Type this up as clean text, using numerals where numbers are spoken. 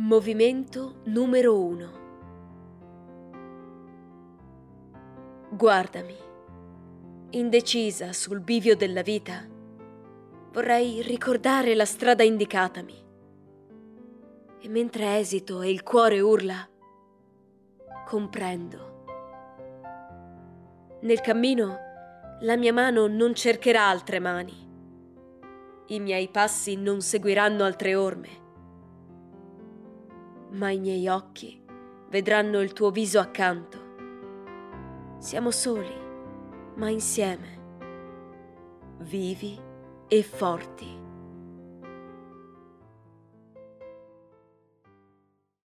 Movimento numero 1. Guardami, indecisa sul bivio della vita, vorrei ricordare la strada indicatami. E mentre esito e il cuore urla, comprendo. Nel cammino la mia mano non cercherà altre mani. I miei passi non seguiranno altre orme. Ma i miei occhi vedranno il tuo viso accanto. Siamo soli, ma insieme, vivi e forti.